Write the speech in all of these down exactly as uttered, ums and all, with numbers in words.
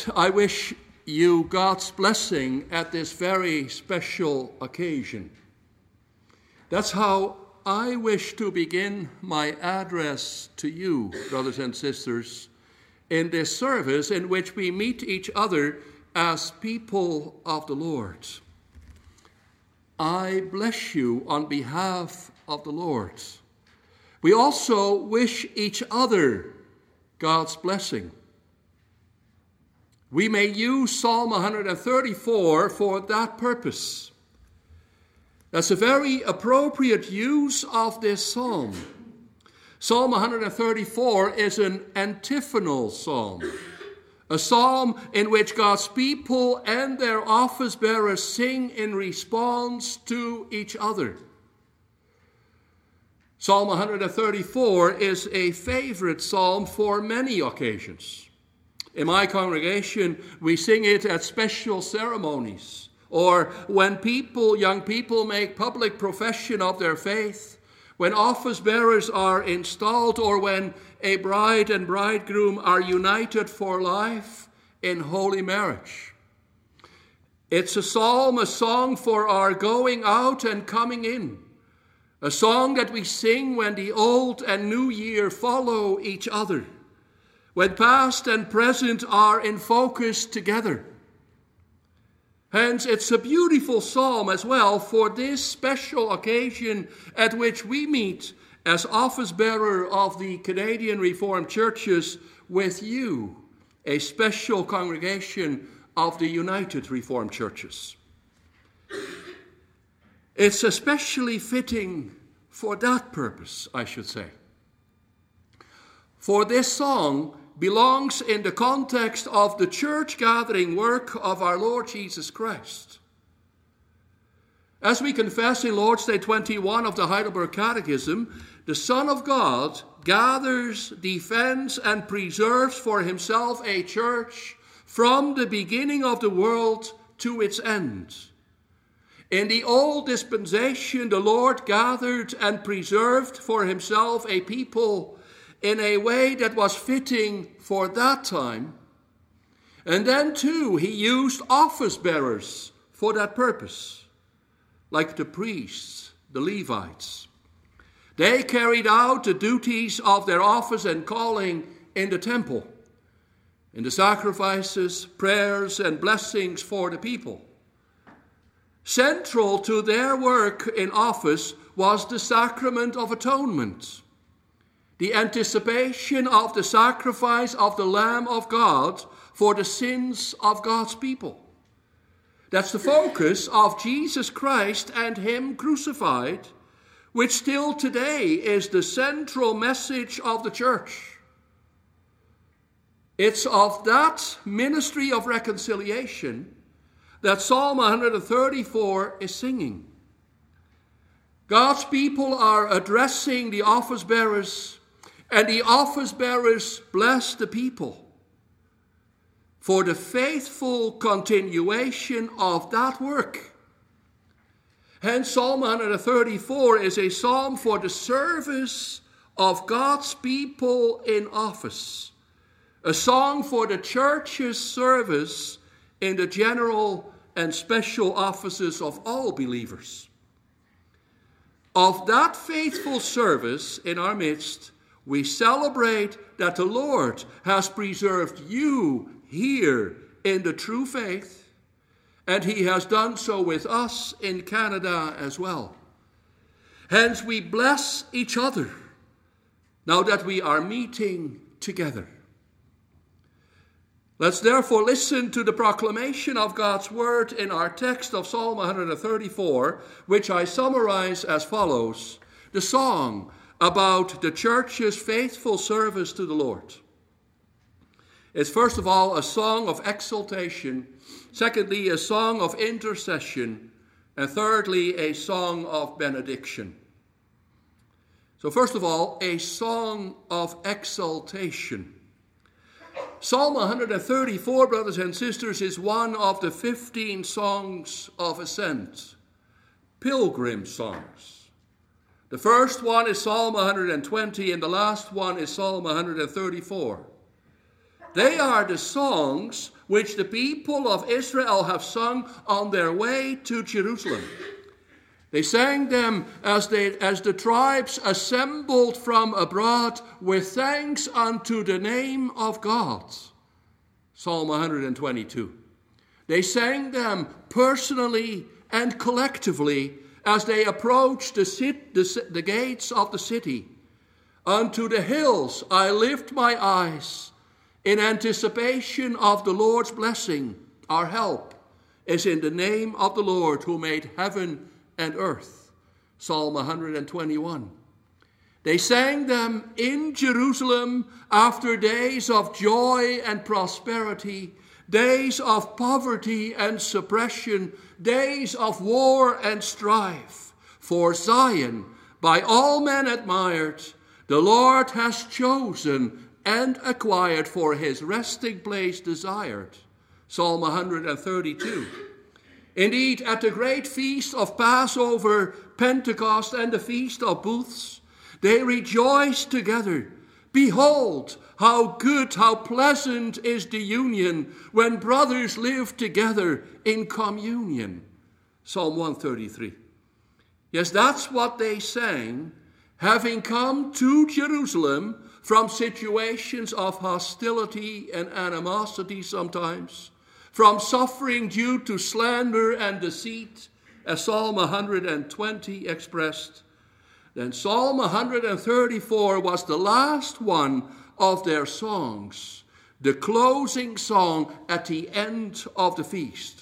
Beloved, I wish you God's blessing at this very special occasion. That's how I wish to begin my address to you, brothers and sisters, in this service in which we meet each other as people of the Lord. I bless you on behalf of the Lord. We also wish each other God's blessing. We may use Psalm one thirty-four for that purpose. That's a very appropriate use of this psalm. Psalm one thirty-four is an antiphonal psalm, a psalm in which God's people and their office bearers sing in response to each other. Psalm one thirty-four is a favorite psalm for many occasions. In my congregation, we sing it at special ceremonies, or when people, young people, make public profession of their faith, when office bearers are installed, or when a bride and bridegroom are united for life in holy marriage. It's a psalm, a song for our going out and coming in, a song that we sing when the old and new year follow each other, when past and present are in focus together. Hence, it's a beautiful psalm as well for this special occasion at which we meet as office bearer of the Canadian Reformed Churches with you, a special congregation of the United Reformed Churches. It's especially fitting for that purpose, I should say. For this song belongs in the context of the church gathering work of our Lord Jesus Christ. As we confess in Lord's Day twenty-one of the Heidelberg Catechism, the Son of God gathers, defends, and preserves for himself a church from the beginning of the world to its end. In the old dispensation, the Lord gathered and preserved for himself a people in a way that was fitting for that time. And then, too, he used office bearers for that purpose, like the priests, the Levites. They carried out the duties of their office and calling in the temple, in the sacrifices, prayers, and blessings for the people. Central to their work in office was the sacrament of atonement, the anticipation of the sacrifice of the Lamb of God for the sins of God's people. That's the focus of Jesus Christ and him crucified, which still today is the central message of the church. It's of that ministry of reconciliation that Psalm one thirty-four is singing. God's people are addressing the office bearers, and the office bearers bless the people for the faithful continuation of that work. Hence, Psalm one thirty-four is a psalm for the service of God's people in office, a song for the church's service in the general and special offices of all believers. Of that faithful service in our midst, we celebrate that the Lord has preserved you here in the true faith, and he has done so with us in Canada as well. Hence, we bless each other now that we are meeting together. Let's therefore listen to the proclamation of God's word in our text of Psalm one thirty-four, which I summarize as follows: the song about the church's faithful service to the Lord. It's first of all a song of exaltation, secondly a song of intercession, and thirdly a song of benediction. So first of all, a song of exaltation. Psalm one thirty-four, brothers and sisters, is one of the fifteen songs of ascent, pilgrim songs. The first one is Psalm one twenty, and the last one is Psalm one thirty-four. They are the songs which the people of Israel have sung on their way to Jerusalem. They sang them as, they, as the tribes assembled from abroad with thanks unto the name of God. Psalm one hundred twenty-two. They sang them personally and collectively as they approached the, sit, the, the gates of the city. Unto the hills I lift my eyes in anticipation of the Lord's blessing. Our help is in the name of the Lord who made heaven and earth. Psalm one hundred twenty-one. They sang them in Jerusalem after days of joy and prosperity, days of poverty and suppression, days of war and strife. For Zion, by all men admired, the Lord has chosen and acquired, for his resting place desired. Psalm one hundred thirty-two. Indeed, at the great feast of Passover, Pentecost, and the feast of booths, they rejoiced together. Behold, how good, how pleasant is the union when brothers live together in communion. Psalm one thirty-three. Yes, that's what they sang, having come to Jerusalem from situations of hostility and animosity sometimes, from suffering due to slander and deceit, as Psalm one hundred twenty expressed. Then Psalm one hundred thirty-four was the last one of their songs, the closing song at the end of the feast.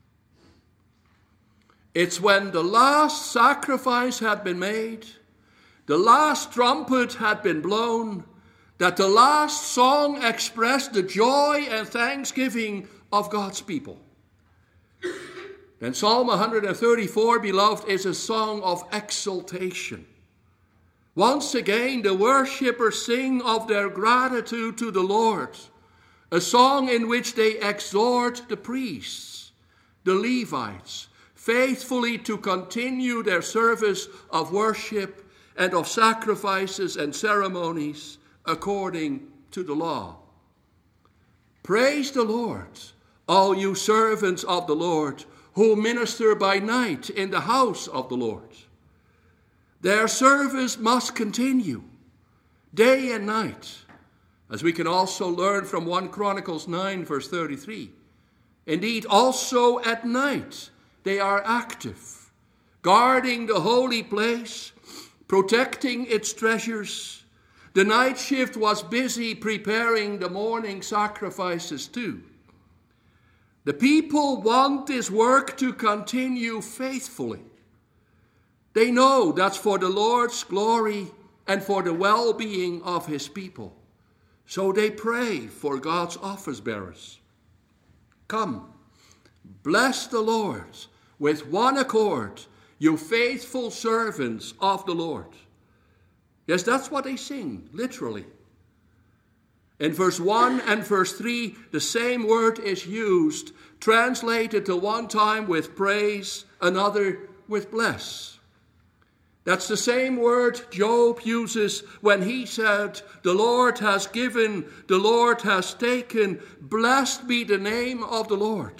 It's when the last sacrifice had been made, the last trumpet had been blown, that the last song expressed the joy and thanksgiving of God's people. And Psalm one hundred thirty-four, beloved, is a song of exultation. Once again, the worshippers sing of their gratitude to the Lord, a song in which they exhort the priests, the Levites, faithfully to continue their service of worship and of sacrifices and ceremonies according to the law. Praise the Lord, all you servants of the Lord, who minister by night in the house of the Lord. Their service must continue, day and night, as we can also learn from First Chronicles nine, verse thirty-three. Indeed, also at night they are active, guarding the holy place, protecting its treasures. The night shift was busy preparing the morning sacrifices too. The people want this work to continue faithfully. They know that's for the Lord's glory and for the well-being of his people. So they pray for God's office bearers. Come, bless the Lord with one accord, you faithful servants of the Lord. Yes, that's what they sing, literally. In verse one and verse three, the same word is used, translated to one time with praise, another with bless. That's the same word Job uses when he said, the Lord has given, the Lord has taken, blessed be the name of the Lord.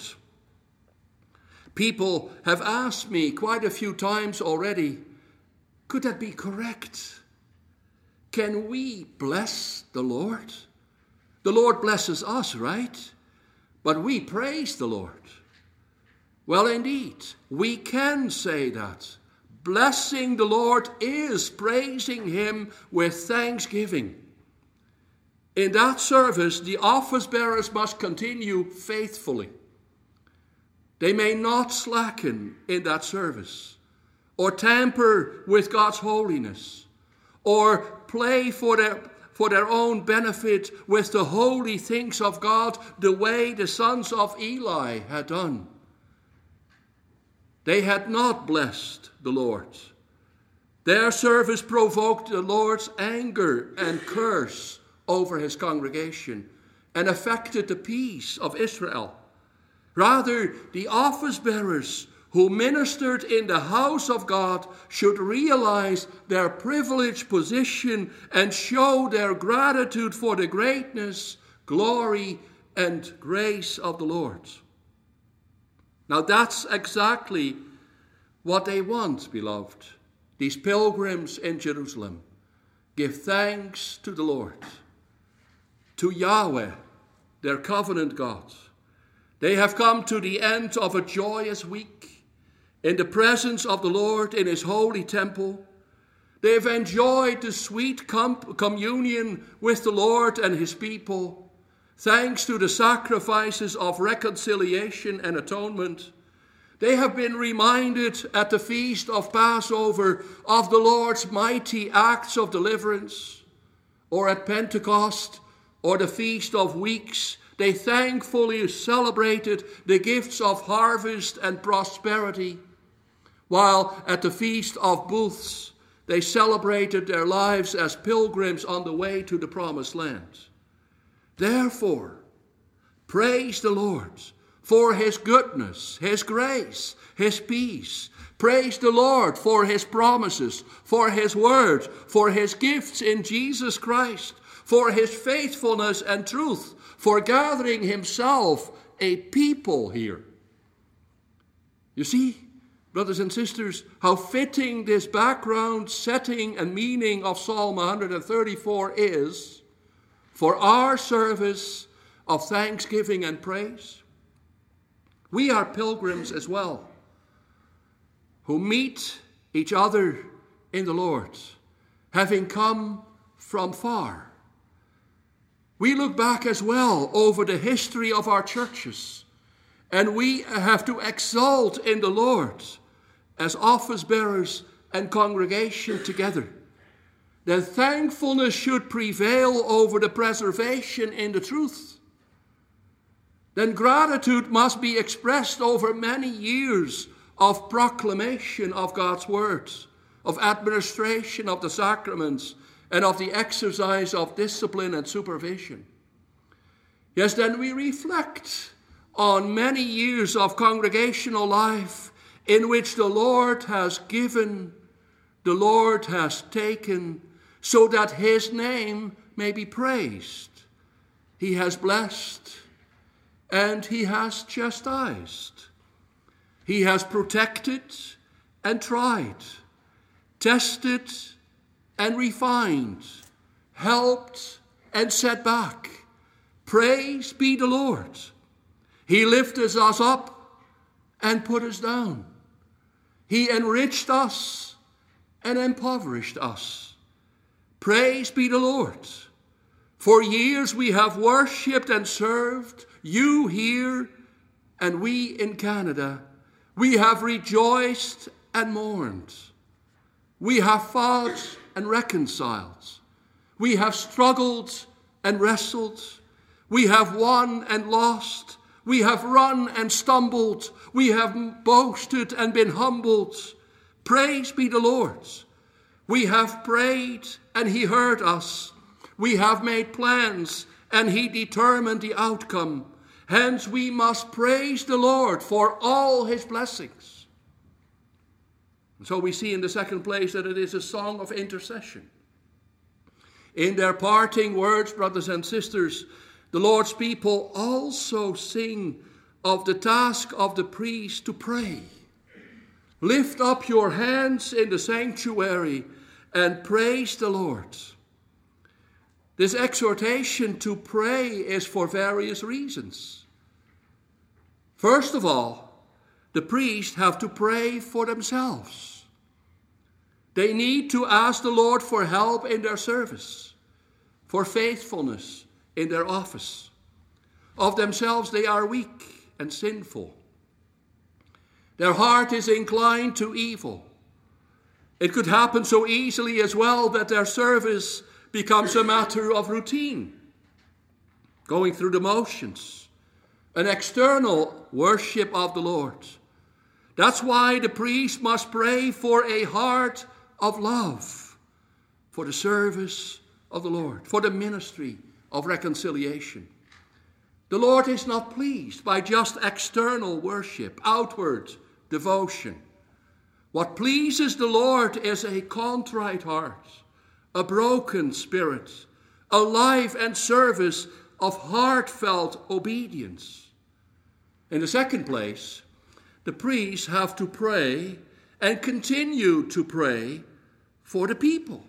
People have asked me quite a few times already, could that be correct? Can we bless the Lord? The Lord blesses us, right? But we praise the Lord. Well, indeed, we can say that. Blessing the Lord is praising him with thanksgiving. In that service, the office bearers must continue faithfully. They may not slacken in that service, or tamper with God's holiness, or play for their, for their own benefit with the holy things of God the way the sons of Eli had done. They had not blessed the Lord. Their service provoked the Lord's anger and curse over his congregation and affected the peace of Israel. Rather, the office bearers who ministered in the house of God should realize their privileged position and show their gratitude for the greatness, glory, and grace of the Lord. Now that's exactly what they want, beloved. These pilgrims in Jerusalem give thanks to the Lord, to Yahweh, their covenant God. They have come to the end of a joyous week in the presence of the Lord in his holy temple. They have enjoyed the sweet com- communion with the Lord and his people, thanks to the sacrifices of reconciliation and atonement. They have been reminded at the feast of Passover of the Lord's mighty acts of deliverance, or at Pentecost, or the Feast of Weeks. They thankfully celebrated the gifts of harvest and prosperity, while at the Feast of Booths, they celebrated their lives as pilgrims on the way to the promised land. Therefore, praise the Lord for his goodness, his grace, his peace. Praise the Lord for his promises, for his word, for his gifts in Jesus Christ, for his faithfulness and truth, for gathering himself a people here. You see, brothers and sisters, how fitting this background, setting, and meaning of Psalm one thirty-four is for our service of thanksgiving and praise. We are pilgrims as well, who meet each other in the Lord, having come from far. We look back as well over the history of our churches, and we have to exult in the Lord as office bearers and congregation together. That thankfulness should prevail over the preservation in the truth. Then gratitude must be expressed over many years of proclamation of God's word, of administration of the sacraments, and of the exercise of discipline and supervision. Yes, then we reflect on many years of congregational life in which the Lord has given, the Lord has taken, so that his name may be praised. He has blessed and he has chastised. He has protected and tried, tested and refined, helped and set back. Praise be the Lord. He lifted us up and put us down. He enriched us and impoverished us. Praise be the Lord. For years we have worshipped and served, you here and we in Canada. We have rejoiced and mourned. We have fought and reconciled. We have struggled and wrestled. We have won and lost. We have run and stumbled. We have boasted and been humbled. Praise be the Lord. We have prayed and he heard us. We have made plans and he determined the outcome. Hence we must praise the Lord for all his blessings. And so we see in the second place that it is a song of intercession. In their parting words, brothers and sisters, the Lord's people also sing of the task of the priest to pray. Lift up your hands in the sanctuary and praise the Lord. This exhortation to pray is for various reasons. First of all, the priests have to pray for themselves. They need to ask the Lord for help in their service, for faithfulness in their office. Of themselves they are weak and sinful. Their heart is inclined to evil. It could happen so easily as well that their service becomes a matter of routine, going through the motions, an external worship of the Lord. That's why the priest must pray for a heart of love, for the service of the Lord, for the ministry of reconciliation. The Lord is not pleased by just external worship, outward devotion. What pleases the Lord is a contrite heart, a broken spirit, a life and service of heartfelt obedience. In the second place, the priests have to pray and continue to pray for the people.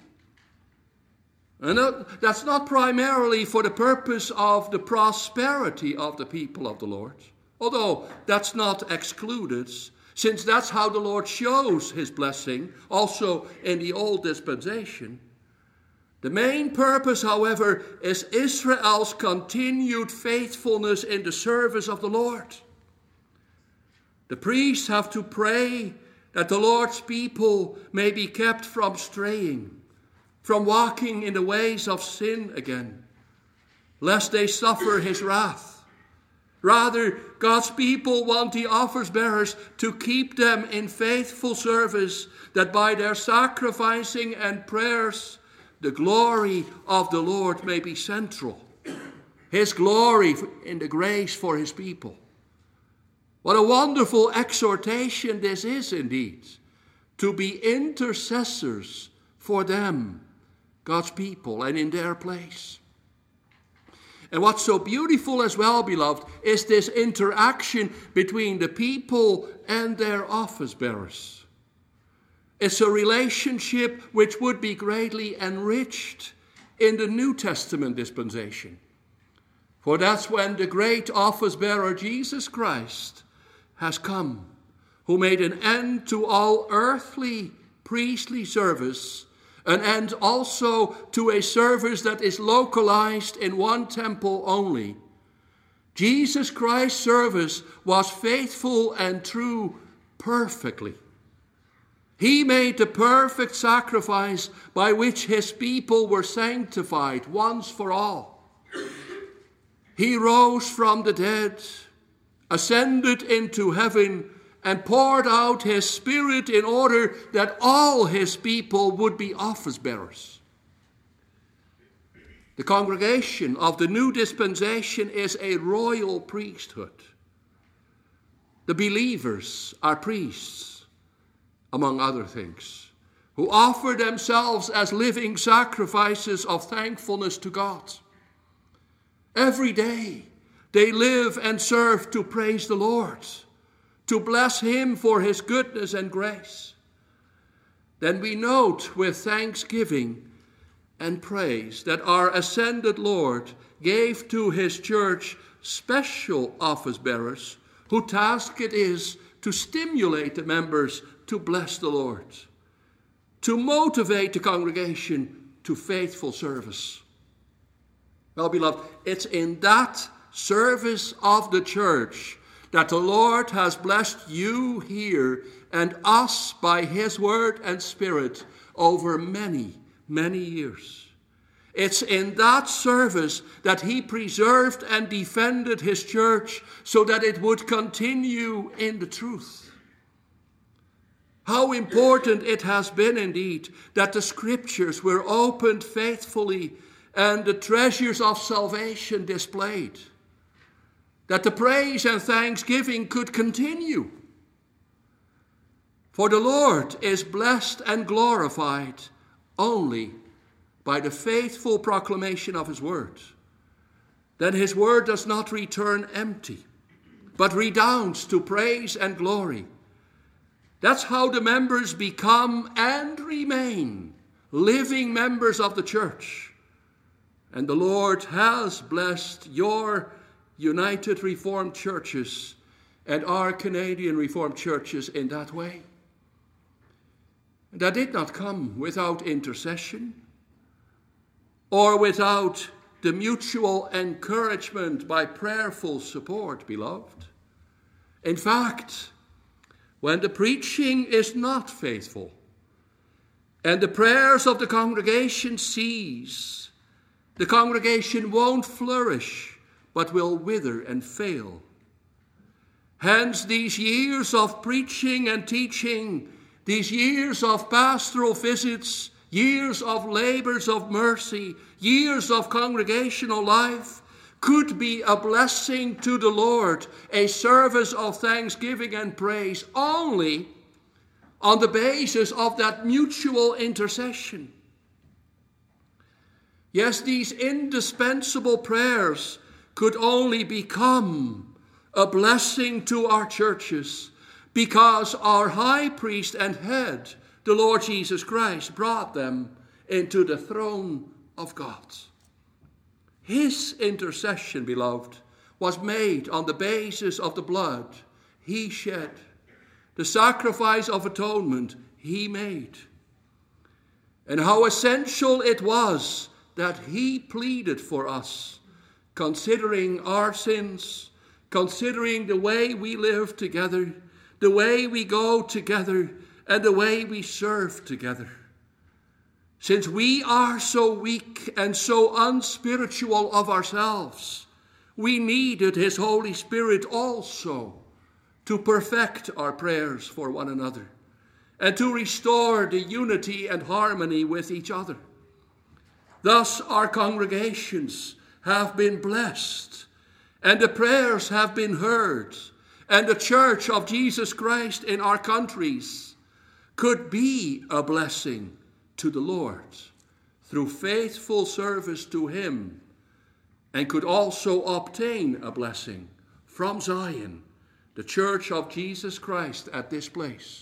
And that's not primarily for the purpose of the prosperity of the people of the Lord, although that's not excluded, since that's how the Lord shows his blessing, also in the old dispensation. The main purpose, however, is Israel's continued faithfulness in the service of the Lord. The priests have to pray that the Lord's people may be kept from straying, from walking in the ways of sin again, lest they suffer his wrath. Rather, God's people want the offerings bearers to keep them in faithful service, that by their sacrificing and prayers, the glory of the Lord may be central. His glory in the grace for his people. What a wonderful exhortation this is indeed, to be intercessors for them, God's people, and in their place. And what's so beautiful as well, beloved, is this interaction between the people and their office bearers. It's a relationship which would be greatly enriched in the New Testament dispensation. For that's when the great office bearer, Jesus Christ, has come, who made an end to all earthly priestly service, an end also to a service that is localized in one temple only. Jesus Christ's service was faithful and true perfectly. He made the perfect sacrifice by which his people were sanctified once for all. He rose from the dead, ascended into heaven, and poured out his Spirit in order that all his people would be office bearers. The congregation of the new dispensation is a royal priesthood. The believers are priests, among other things, who offer themselves as living sacrifices of thankfulness to God. Every day they live and serve to praise the Lord, to bless him for his goodness and grace. Then we note with thanksgiving and praise that our ascended Lord gave to his church special office bearers, whose task it is to stimulate the members to bless the Lord, to motivate the congregation to faithful service. Well, beloved, it's in that service of the church that the Lord has blessed you here and us by his word and spirit over many, many years. It's in that service that he preserved and defended his church so that it would continue in the truth. How important it has been indeed that the scriptures were opened faithfully and the treasures of salvation displayed, that the praise and thanksgiving could continue. For the Lord is blessed and glorified only by the faithful proclamation of his word. Then his word does not return empty, but redounds to praise and glory. That's how the members become and remain living members of the church. And the Lord has blessed your United Reformed churches and our Canadian Reformed churches in that way. That did not come without intercession or without the mutual encouragement by prayerful support, beloved. In fact, when the preaching is not faithful and the prayers of the congregation cease, the congregation won't flourish, but will wither and fail. Hence, these years of preaching and teaching, these years of pastoral visits, years of labors of mercy, years of congregational life, could be a blessing to the Lord, a service of thanksgiving and praise, only on the basis of that mutual intercession. Yes, these indispensable prayers could only become a blessing to our churches because our high priest and head, the Lord Jesus Christ, brought them into the throne of God. His intercession, beloved, was made on the basis of the blood he shed, the sacrifice of atonement he made. And how essential it was that he pleaded for us, considering our sins, considering the way we live together, the way we go together, and the way we serve together. Since we are so weak and so unspiritual of ourselves, we needed his Holy Spirit also to perfect our prayers for one another and to restore the unity and harmony with each other. Thus our congregations have been blessed, and the prayers have been heard, and the Church of Jesus Christ in our countries could be a blessing to the Lord through faithful service to him, and could also obtain a blessing from Zion, the Church of Jesus Christ at this place.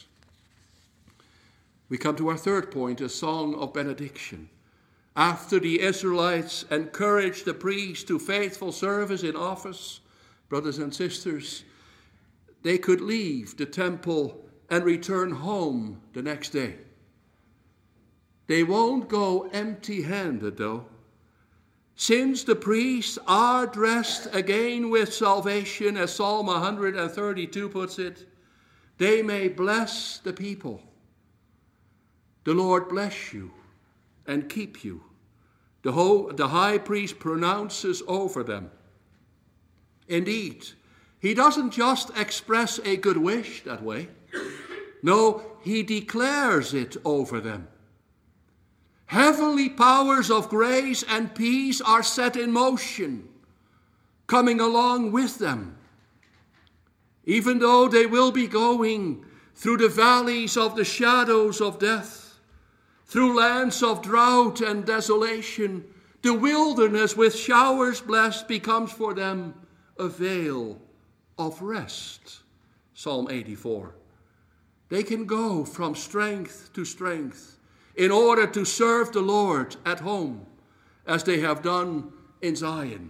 We come to our third point, a song of benediction. After the Israelites encouraged the priest to faithful service in office, brothers and sisters, they could leave the temple and return home the next day. They won't go empty-handed, though. Since the priests are dressed again with salvation, as Psalm one thirty-two puts it, they may bless the people. The Lord bless you and keep you. The, whole, the high priest pronounces over them. Indeed, he doesn't just express a good wish that way. No, he declares it over them. Heavenly powers of grace and peace are set in motion, coming along with them. Even though they will be going through the valleys of the shadows of death, through lands of drought and desolation, the wilderness with showers blessed becomes for them a veil of rest. Psalm eighty-four. They can go from strength to strength in order to serve the Lord at home, as they have done in Zion.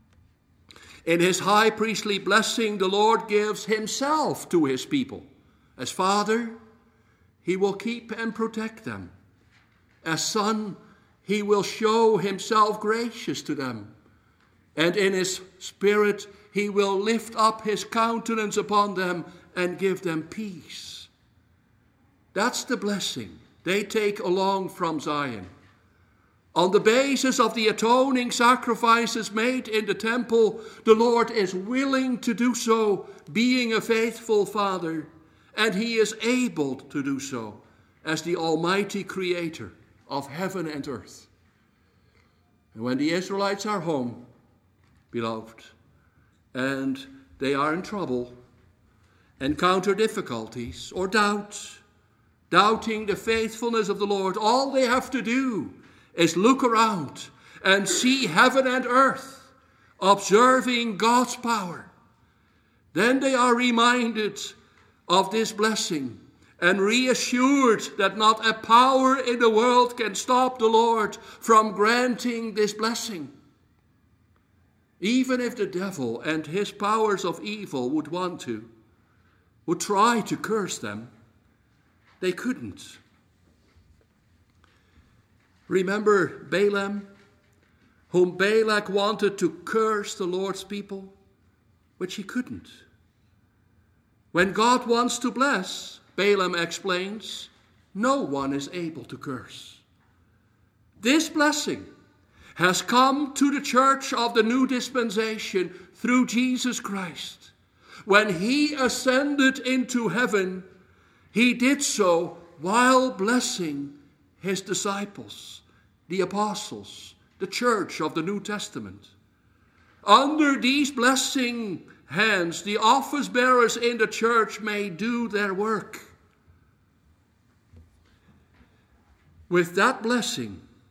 In his high priestly blessing, the Lord gives himself to his people. As Father, he will keep and protect them. As Son, he will show himself gracious to them. And in his Spirit, he will lift up his countenance upon them and give them peace. That's the blessing they take along from Zion. On the basis of the atoning sacrifices made in the temple, the Lord is willing to do so, being a faithful Father, and he is able to do so as the Almighty Creator of heaven and earth. And when the Israelites are home, beloved, and they are in trouble, encounter difficulties or doubt, doubting the faithfulness of the Lord, all they have to do is look around and see heaven and earth observing God's power. Then they are reminded of this blessing and reassured that not a power in the world can stop the Lord from granting this blessing. Even if the devil and his powers of evil would want to, would try to curse them, they couldn't. Remember Balaam, whom Balak wanted to curse the Lord's people, which he couldn't. When God wants to bless, Balaam explains, no one is able to curse. This blessing has come to the church of the new dispensation through Jesus Christ. When he ascended into heaven, he did so while blessing his disciples, the apostles, the church of the New Testament. Under these blessing hands, the office bearers in the church may do their work. With that blessing,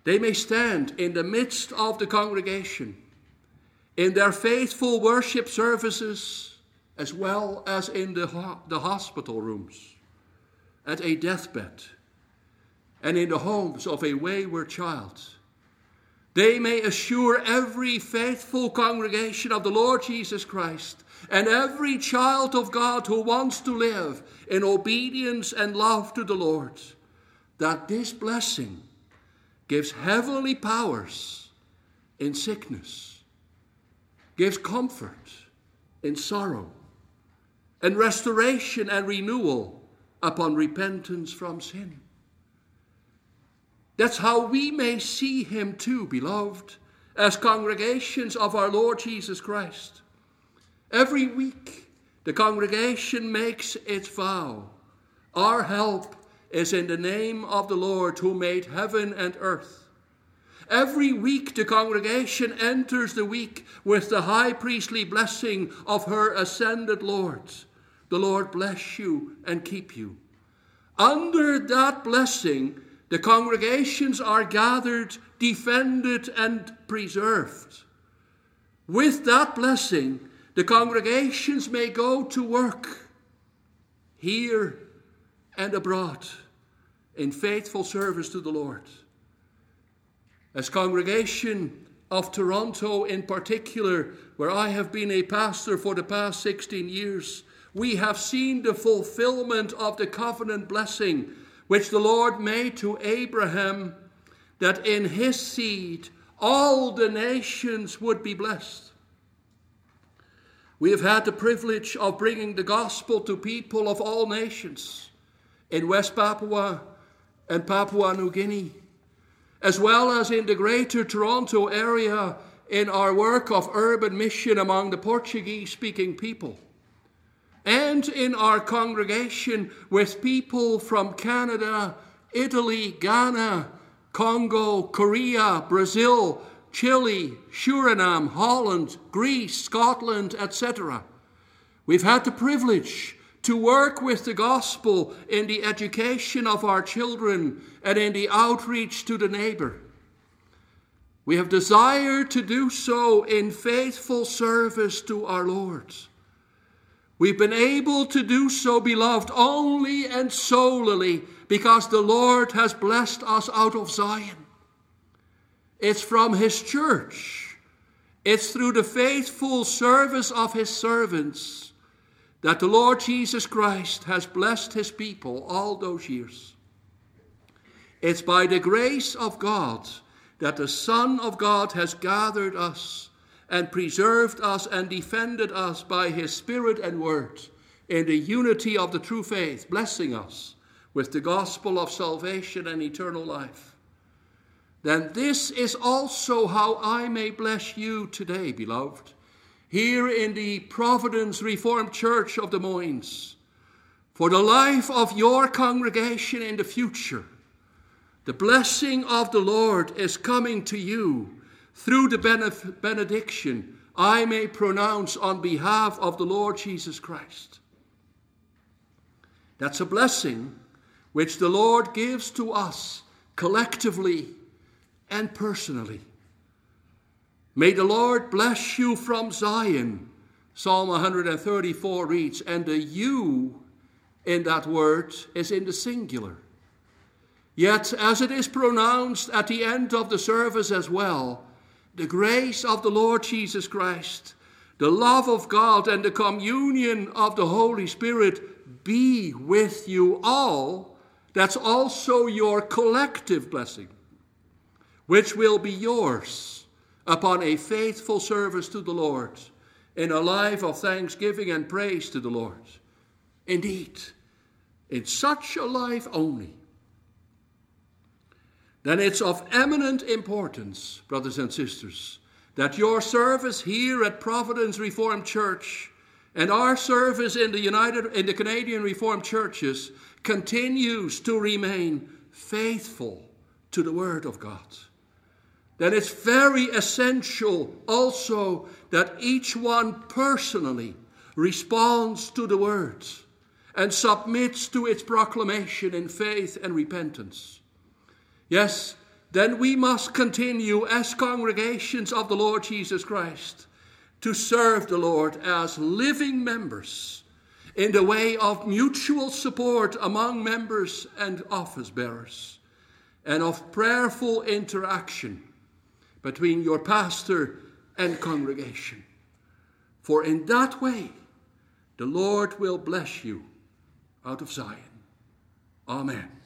they may stand in the midst of the congregation in their faithful worship services, as well as in the, ho- the hospital rooms, at a deathbed, and in the homes of a wayward child. They may assure every faithful congregation of the Lord Jesus Christ and every child of God who wants to live in obedience and love to the Lord that this blessing gives heavenly powers in sickness, gives comfort in sorrow, and restoration and renewal upon repentance from sin. That's how we may see him too, beloved, as congregations of our Lord Jesus Christ. Every week, the congregation makes its vow. Our help is in the name of the Lord who made heaven and earth. Every week, the congregation enters the week with the high priestly blessing of her ascended Lord. The Lord bless you and keep you. Under that blessing, the congregations are gathered, defended, and preserved. With that blessing, the congregations may go to work here and abroad in faithful service to the Lord. As congregation of Toronto in particular, where I have been a pastor for the past sixteen years, we have seen the fulfillment of the covenant blessing which the Lord made to Abraham, that in his seed all the nations would be blessed. We have had the privilege of bringing the gospel to people of all nations in West Papua and Papua New Guinea, as well as in the greater Toronto area in our work of urban mission among the Portuguese-speaking people, and in our congregation with people from Canada, Italy, Ghana, Congo, Korea, Brazil, Chile, Suriname, Holland, Greece, Scotland, et cetera. We've had the privilege to work with the gospel in the education of our children and in the outreach to the neighbor. We have desired to do so in faithful service to our Lord. We've been able to do so, beloved, only and solely because the Lord has blessed us out of Zion. It's from his church. It's through the faithful service of his servants that the Lord Jesus Christ has blessed his people all those years. It's by the grace of God that the Son of God has gathered us and preserved us and defended us by his Spirit and word in the unity of the true faith, blessing us with the gospel of salvation and eternal life. Then this is also how I may bless you today, beloved, here in the Providence Reformed Church of Des Moines, for the life of your congregation in the future. The blessing of the Lord is coming to you through the benef- benediction I may pronounce on behalf of the Lord Jesus Christ. That's a blessing which the Lord gives to us collectively and personally. May the Lord bless you from Zion, Psalm one thirty-four reads, and the you in that word is in the singular. Yet, as it is pronounced at the end of the service as well, the grace of the Lord Jesus Christ, the love of God, and the communion of the Holy Spirit be with you all. That's also your collective blessing, which will be yours upon a faithful service to the Lord in a life of thanksgiving and praise to the Lord. Indeed, in such a life only, then it's of eminent importance, brothers and sisters, that your service here at Providence Reformed Church and our service in the United in the Canadian Reformed Churches continues to remain faithful to the Word of God. Then it's very essential also that each one personally responds to the Word and submits to its proclamation in faith and repentance. Yes, then we must continue as congregations of the Lord Jesus Christ to serve the Lord as living members in the way of mutual support among members and office bearers, and of prayerful interaction between your pastor and congregation. For in that way, the Lord will bless you out of Zion. Amen.